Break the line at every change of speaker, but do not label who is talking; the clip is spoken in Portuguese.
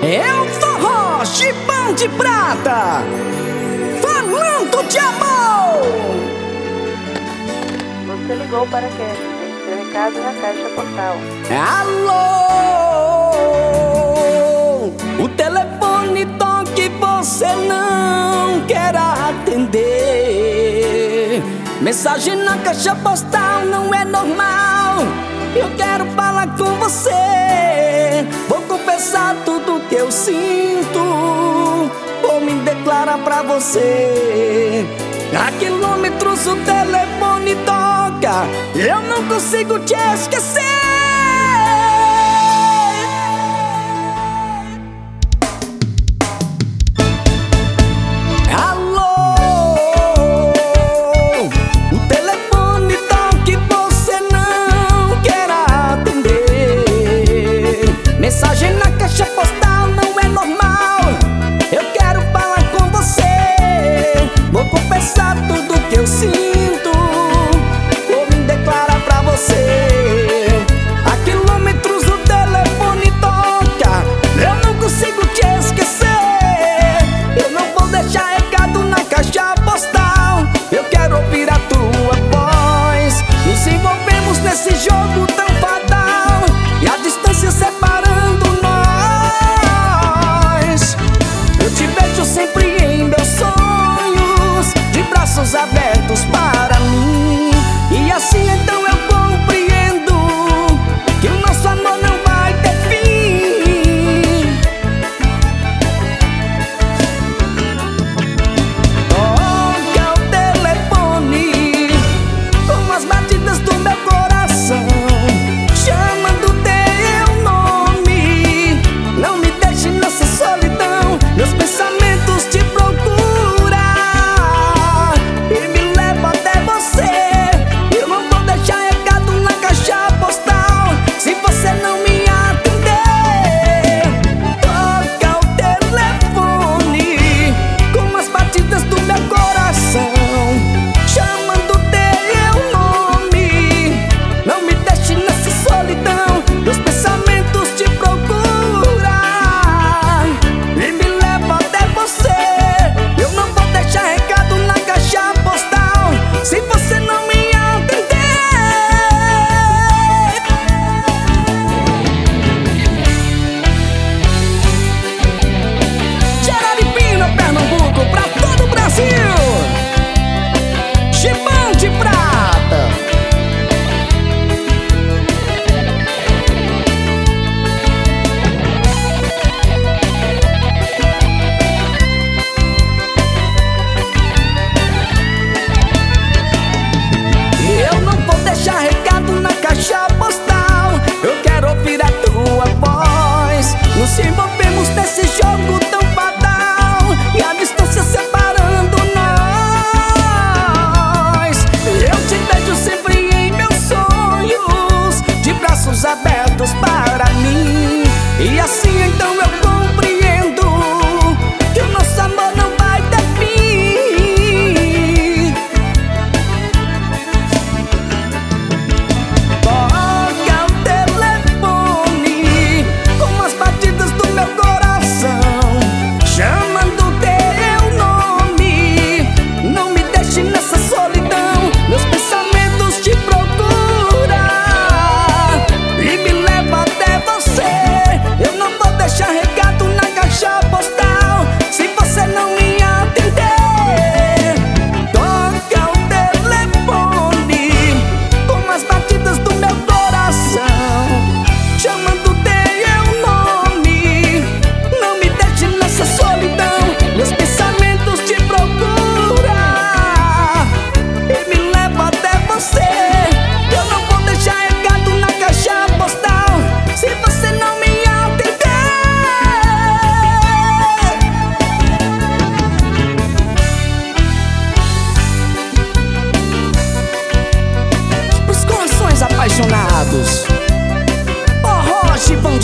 É o forró Chibão de Prata, falando de amor.
Você ligou para quê? Seu recado na caixa postal.
Alô, o telefone toca e você não quer atender. Mensagem na caixa postal não é normal. Eu quero falar com você. Vou confessar tudo que eu sinto. Vou me declarar pra você. A quilômetros o telefone toca, eu não consigo te esquecer. Mensagem na caixa postal não é normal. Eu quero falar com você. Vou confessar tudo que eu sinto. Vou me declarar pra você. A quilômetros o telefone toca, eu não consigo te esquecer. Eu não vou deixar recado na caixa postal. Eu quero ouvir a tua voz. Nos envolvemos nesse jogo tão fatal e a distância separa. Sempre em meus sonhos, de braços abertos para mim. E assim então eu compreendo que o nosso amor não vai ter fim. Toca o telefone com as batidas do meu coração, chamando teu nome. Não me deixe nessa solidão. Meus pensamentos te procura e me leva até você. Eu não vou deixar recado na caixa postal se você não me atender. Toca o telefone com as batidas do meu coração, chamando teu nome. Não me deixe nessa solidão. Meus pensamentos te procura e me leva até você. Eu não vou deixar recado na caixa postal se você não me atender. Jararipina, Pernambuco, pra todo o Brasil. Chibão de Prata. Eu não vou deixar recado na caixa postal. Eu quero ouvir a tua voz. Nos envolvemos nesse jogo tão fatal e a distância separando nós. Eu te vejo sempre em meus sonhos, de braços abertos para mim. E assim então eu compreendo que o nosso amor não vai ter fim. Toca o telefone com as batidas do meu coração, chamando teu nome. Não me deixe nessa solidão. Meus pensamentos te procuram e me leva até você. Eu não vou deixar recado na caixa postal se você não me atender. Toca o telefone com as batidas do meu coração, chamando teu nome. Não me deixe nessa solidão. Meus pensamentos te procuram e me leva até você. Eu não vou deixar recado na caixa postal se você não me atender. Os corações apaixonados, forró Chibão